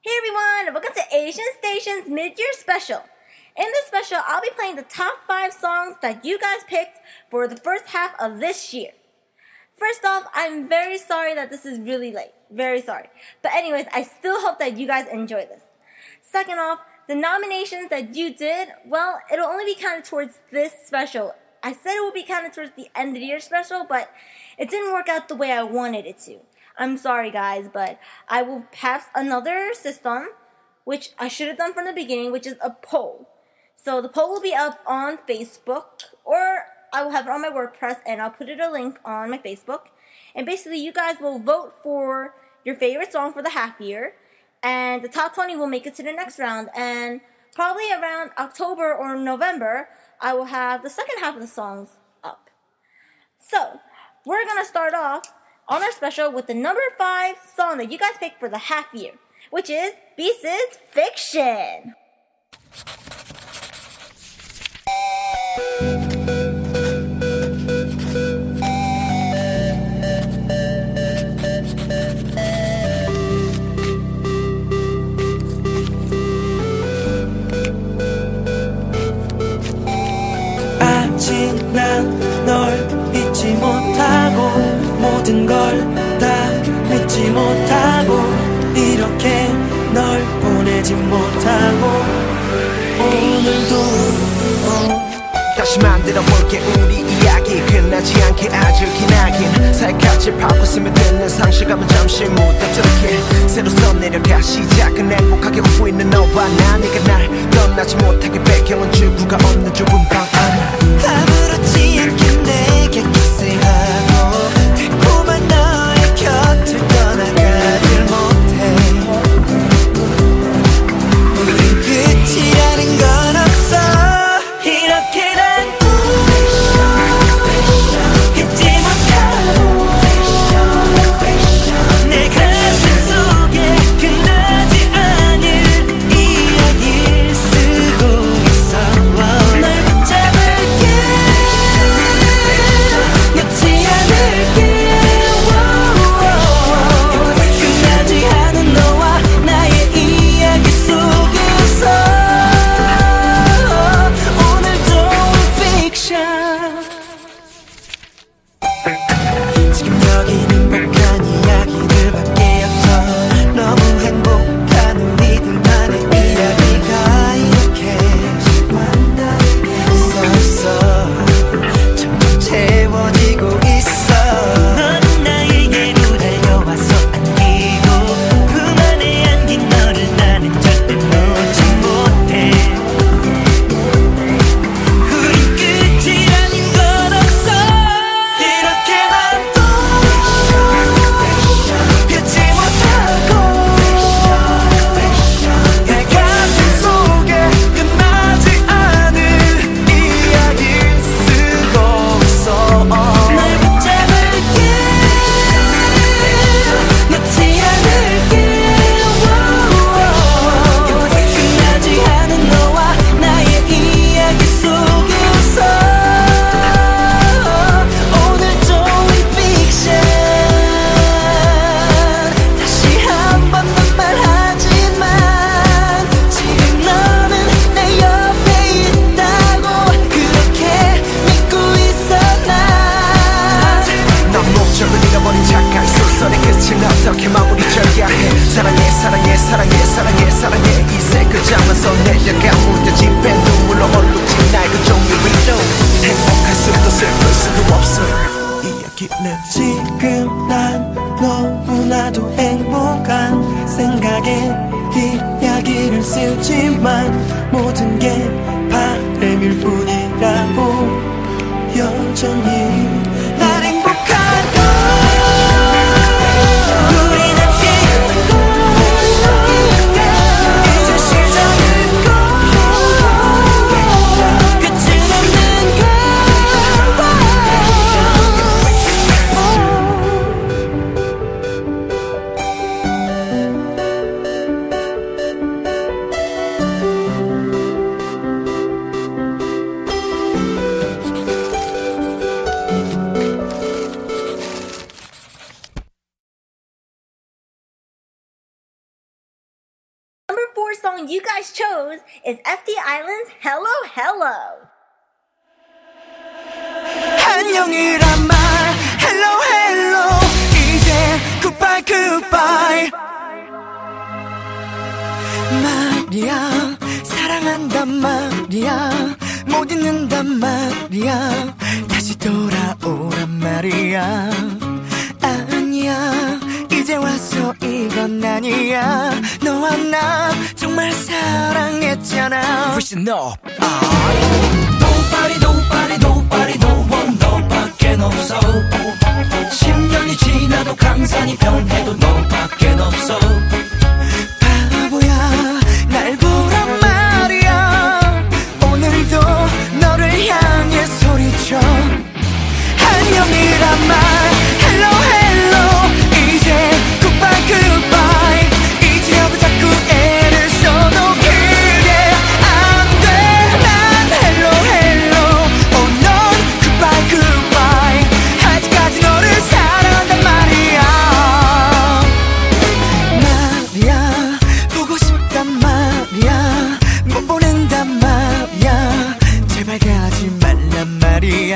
Hey everyone, welcome to Asian Station's mid-year special. In this special, I'll be playing the top 5 songs that you guys picked for the first half of this year. First off, I'm very sorry that this is really late. Very sorry. But anyways, I still hope that you guys enjoy this. Second off, the nominations that you did, well, it'll only be counted towards this special. I said it would be counted towards the end of the year special, but it didn't work out the way I wanted it to. I'm sorry guys, but I will have another system, which I should have done from the beginning, which is a poll. So the poll will be up on Facebook, or I will have it on my WordPress, and I'll put a link on my Facebook. And basically, you guys will vote for your favorite song for the half year, and the top 20 will make it to the next round. And probably around October or November, I will have the second half of the songs up. So, we're going to start off on our special with the number 5 song that you guys picked for the half year, which is Beast's Fiction. 아직 난 널 잊지 못하고 모든 걸 다 믿지 못하고 이렇게 널 보내지 못하고 오늘도 다시 만들어볼게 우리 이야기 끝나지 않게 아주 기나긴 살갗을 파고 스며 듣는 상실감은 잠시 묻어들게 새로 써내려가 시작은 행복하게 웃고 있는 너와 나 네가 날 떠나지 못하게 배경은 출구가 없는 좁은 방 안 아무렇지 않게 내게 키스하고 달콤한 너의 곁을 떠나가질 못해 우린 끝이라는 건 없어 이렇게 난 잊지 못하고 내 가슴 속에 끝나지 않을 이야기를 쓰고 있어 널 붙잡을게 놓지 않을게 끝나지 않은 너와 나의 이야기 속에서 오늘도 픽션 지금 여기는 행복한 이야기들밖에 없어 너무 행복한 우리들만의 이야기가 이렇게 써있어 점점 채워지고 있어 너는 나에게로 달려와서 안기고 그 안에 안긴 너를 나는 절대 놓지 못해 우린 끝이라는 건 없어 이렇게 난 또 잊지 못하고 내 가슴 속에 끝나지 않은 이야기를 쓰고 있어 널 붙잡을게 놓지 않을게 끝나지 않은 너와 나의 이야기 속에서 오늘도 픽션 다시 한 번 더 말하지만 지금 너는 내 옆에 있다고 그렇게 믿고 있어 넌 목적을 잃어버린 작가의 소설의 끝은 어떻게 마무리 져야 해 사랑해 사랑해 사랑해 사랑해 사랑해 이세 글자만 써내려가 무뎌진 배 눈물로 얼룩진 날 그 종류 위로 행복할 수도 슬플 수도 없어 이야기는 지금 난 너무나도 행복한 생각에 이야기를 쓰지만 모든 게 바람일 뿐이라고 여전히 난 행복하고 우린 함께 이제 시작일 끝은 없는 걸 4 song you guys chose is FT Island's Hello Hello. 안녕이란 말 hello hello 이제 goodbye goodbye 말이야 사랑한단 말이야 못 잊는단 말이야 다시 돌아오란 말이야 아니야 이제 와서 이건 아니야 너와 나 정말 사랑했잖아 Listen up Nobody nobody nobody no one 너밖엔 없어 10년이 지나도 강산이 변해도 너밖엔 없어 바보야 날 보란 말이야 오늘도 너를 향해 소리쳐 안녕이란 말 hello hello 이제 goodbye goodbye 이제하고 자꾸 애를 써도 그게 안돼 난 hello hello 넌 goodbye goodbye 아직까지 너를 사랑한단 말이야 말이야 보고 싶단 말이야 못 보낸단 말이야 제발 가지 말란 말이야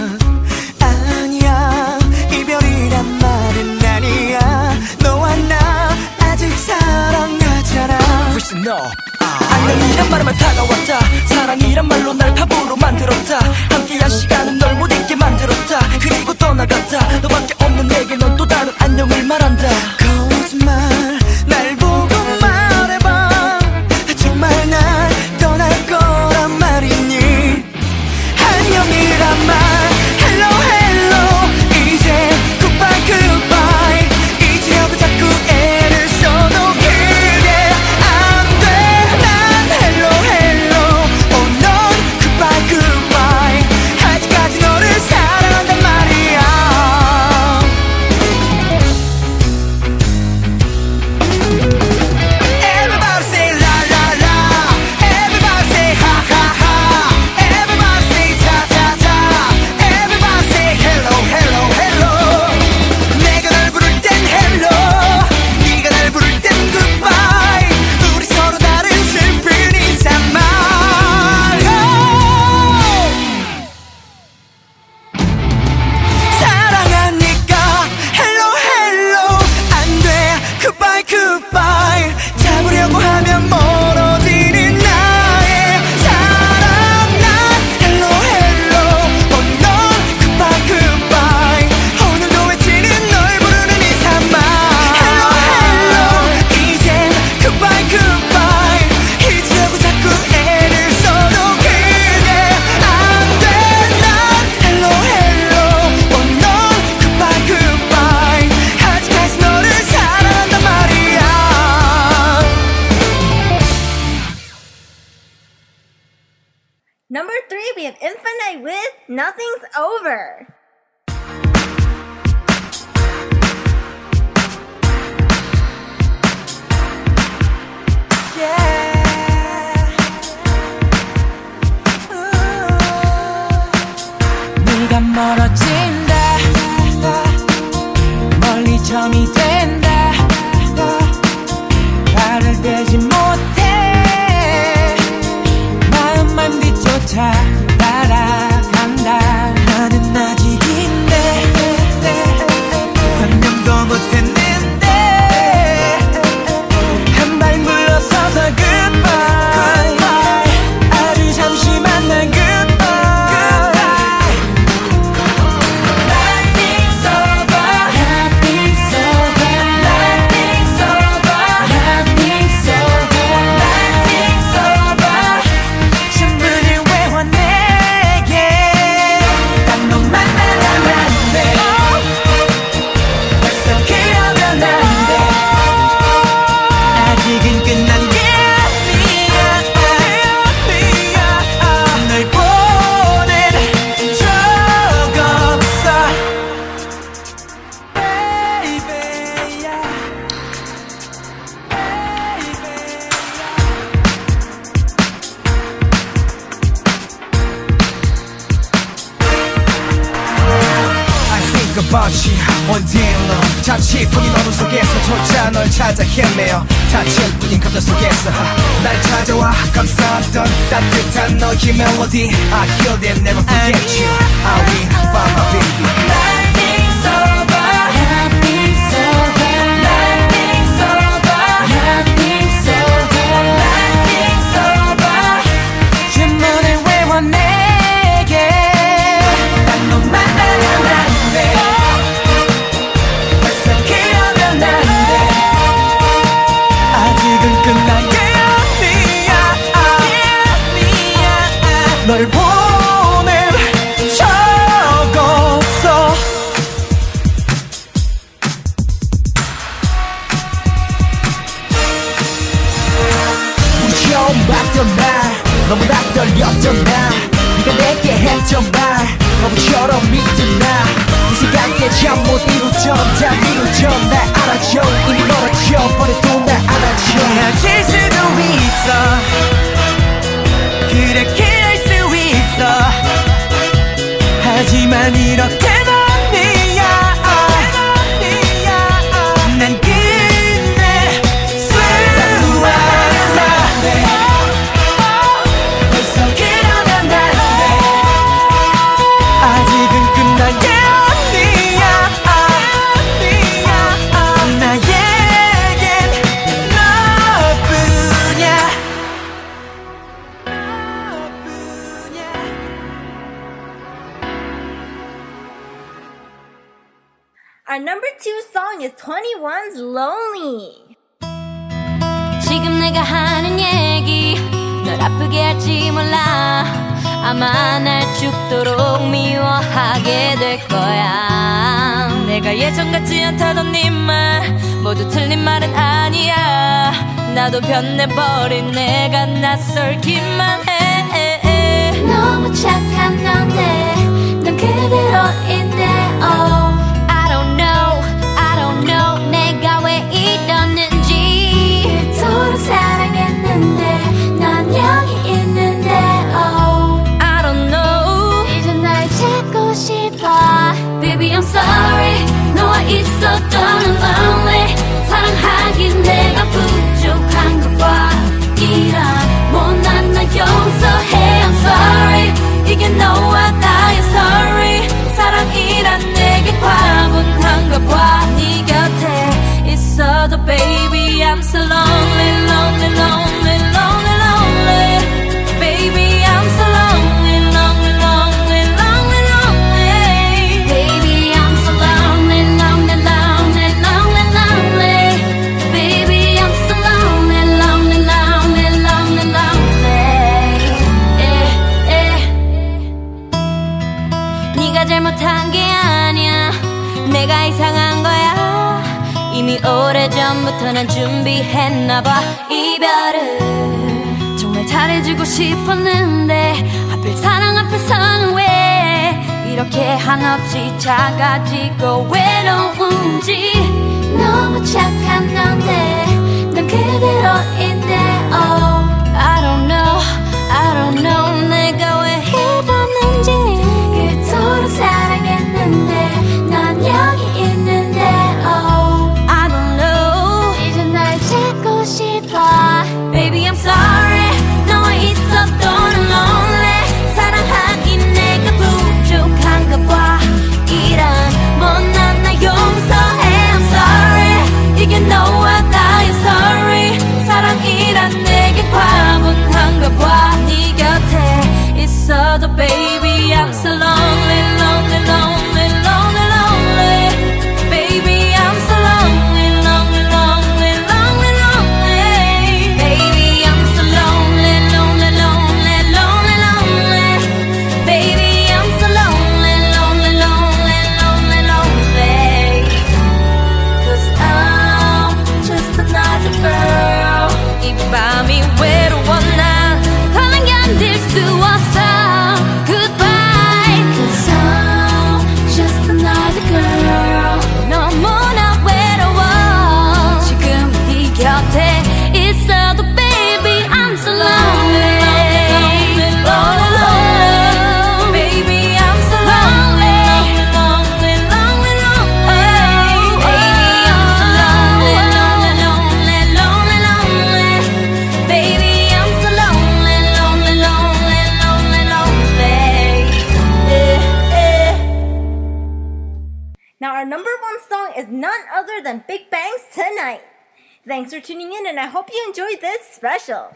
아니야 이별이란 말은 아니야 너와 나 아직 사랑하잖아 Listen up 안녕이란 말만 다가왔다 사랑이란 말로 날 바보로 만들었다 함께한 시간은 널 못 잊게 만들었다 그리고 떠나갔다 너밖에 없는 내게 넌 또 다른 안녕을 말한다 거짓말 날 보고 말해봐 정말 날 떠날 거란 말이니 안녕이란 말 hello hello 이제 goodbye goodbye 이제하고 자꾸 애를 써도 그게 안돼 난 hello hello 넌 goodbye goodbye 아직까지 너를 사랑한단 말이야 Everybody say la la la Everybody say ha ha ha Everybody say ta ta ta Everybody say hello hello hello 내가 널 부를 땐 hello 네가 날 부를 땐 goodbye 우리 서로 다른 슬픈 인사말 사랑하니까 hello hello 안돼 goodbye goodbye 잡으려고 하면 멀어지는 나의 사랑 난 hello hello 넌 goodbye goodbye 오늘도 외치는 널 부르는 인사말 hello hello 이젠 goodbye goodbye 이제하고 자꾸 애를 써도 그게 안돼 난 hello hello 넌 goodbye goodbye 아직까지 너를 사랑한단 말이야 Number 3, we have Infinite with Nothing's Over. 네가 멀어진다 멀리 점이 된다 발을 떼지 못해 마음만 뒤쫓아 따라간다 나는 아직인데 변명도 못했는데 한 발 물러서서 goodbye 아주 잠시 만난 goodbye Nothing's over Nothing's over Nothing's over Nothing's over Nothing's over 신문을 왜 화내 번지 원딜로 잠시뿐인 어둠 속에서 조차 널 찾아 헤매어 다칠뿐인 감정 속에서 날 찾아와 감싸던 따뜻한 너의 멜로디 I hear it, never forget you I will find my baby Nothing's over Nothing's over Nothing's over Nothing's over Nothing's over 주문을 외워 내게 난 너만 알면 안돼 벌써 그러면 안돼 아직은 끝난 게 아니야 널 보낸 적 없어 우리 처음 봤던 날 너무나 떨렸던 날 네가 내게 했던 말 너무처럼 믿던 날 이 시간대 잠 못 이루던 다 이루던 날 알아줘 이미 멀어져 버려도 날 안아줘 헤어질 수도 있어 그렇게 할 수 있어 하지만 이렇게 아니야 난 끝낼 수 없어 벌써 그러면 안돼 아직은 끝난 게 아니야 나에겐 너뿐이야 Our number 2 song is 21's Lonely. 지금 내가 하는 얘기 널 아프게 할지 몰라 아마 날 죽도록 미워하게 될 거야 내가 예전 같지 않다던 네 말 모두 틀린 말은 아니야 나도 변해버린 내가 낯설기만 해 너무 착한 넌데 넌 그대로인데 oh I don't know 내가 왜 이러는지 그토록 사랑했는데 난 여기 있는데 oh I don't know 이제 날 찾고 싶어 Baby I'm sorry 너와 있었던 I'm lonely 사랑하긴 내가 부족한 것 봐 이런 못난 날 용서해 I'm sorry 이게 너와 나의 story 사랑이란 내게 과분한가 봐 네 곁에 있어도 baby I'm so lonely lonely lonely lonely lonely baby I'm so lonely lonely lonely lonely lonely baby I'm so lonely lonely lonely lonely lonely baby I'm so lonely lonely lonely lonely lonely 네가 잘못한 게 아니야 내가 이상한 거야 이미 오래전부터 난 준비했나봐 이별을 정말 잘해주고 싶었는데 하필 사랑 앞에서는 왜 이렇게 한없이 작아지고 외로운지 너무 착한 넌데 넌 그대로인데 oh I don't know 내가 왜 이러는지 그토록 사랑했는데 난 여기 있는데 oh I don't know 이제 날 찾고 싶어 Baby I'm sorry 너와 있었던 I'm lonely 사랑하긴 내가 부족한가 봐 이런 못난 날 용서해 I'm sorry 이게 너와 나의 story 사랑이란 내게 과분한가 봐 네 곁에 있어도 baby I'm so lonely lonely lonely lonely lonely baby I'm so lonely lonely lonely lonely lonely Thanks for tuning in, and I hope you enjoyed this special.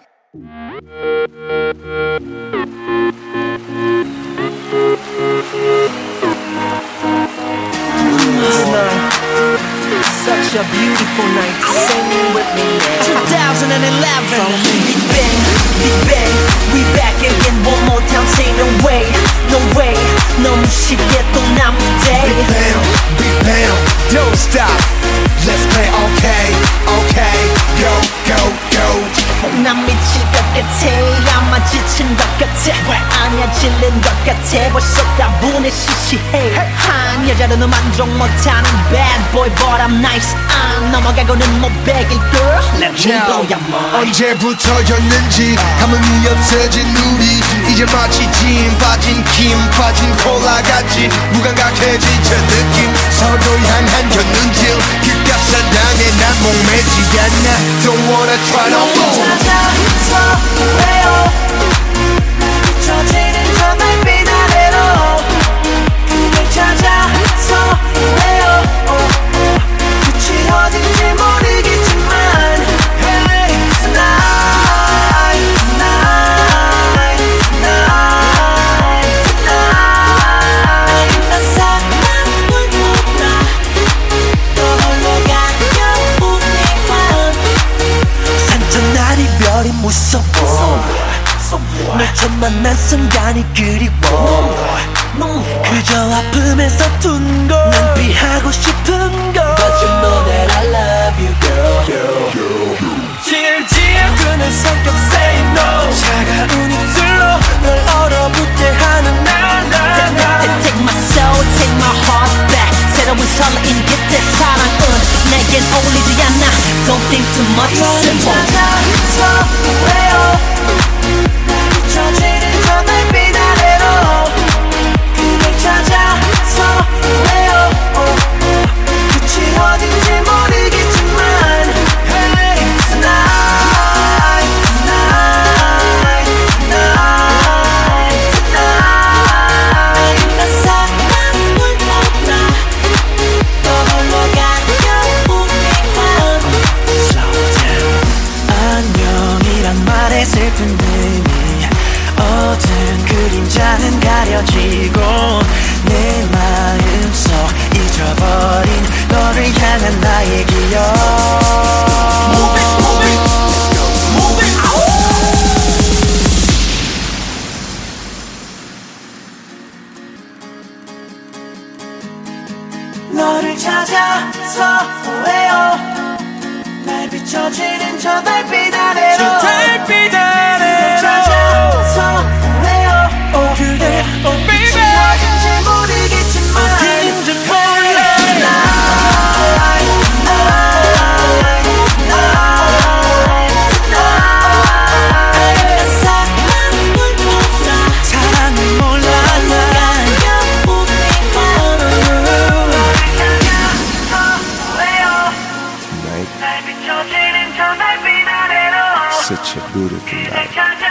Such a beautiful night. Sing with me. 2011. From Big Bang, Big Bang, we back again. One more time, say no way, no way. 너무 쉽게 또 남은 day. Big Bang, Big Bang, don't stop. Let's play okay, okay. Go, go, go. 난 미칠 것 같아. 아마 지친 것 같아. 아니야 질린 것 같아. 벌써 다분해 시시해. 한 여자로는 만족 못하는 bad boy, but I'm nice. 안 넘어가고는 못 베길 girl. Let me blow your mind. 언제부터였는지 감흥이 없어진 우리 이제 마치 진 빠진 김 빠진 콜라 같이 무감각해진 저 느낌 서로 향한 견눈질 그깟 사랑에 난 목매지 않아 Don't wanna try no more 찾아서 왜요 비춰지는 저 달빛 아래로 그댈 찾아서 왜요 끝이 어딘지 모르겠지만 Hey tonight tonight tonight tonight 난 사랑을 몰라 너 홀로 가면 우리만 산전한 이별이 무서워 널 처음 만난 순간이 그리워 그저 아픔에서 둔 걸 난 피하고 싶은 걸 But you know that I love you girl 질질 끄는 성격 say no 차가운 입술로 널 얼어붙게 하는 나 Take my soul, take my heart back 새로운 설레임 깃대 사랑은 내겐 어울리지 않아 Don't think too much 너를 찾아서 왜요 비춰지는 저 달빛 아래로 그댈 찾아서 왜요 끝이 어딘지 모르겠지만 Hey tonight tonight tonight tonight 난 사랑을 몰라 너 홀로 가면 우리만 Slow down 안녕이란 말에 슬픈 의미 어두운 그림자는 가려지고 내 마음속 잊어버린 너를 향한 나의 기억 Move it, move it, move it, 너를 찾아서 왜요 날 비춰지는 저 달빛 아래로 저 달빛 아래로 찾아서 왜요 그대 빛이 어딘지 모르겠지만 어딘지 몰라 Tonight, tonight, tonight 난 사랑을 몰라 사랑을 몰라 난 우리만 왜요 날 비춰지는 저 달빛 아래로 Such a beautiful night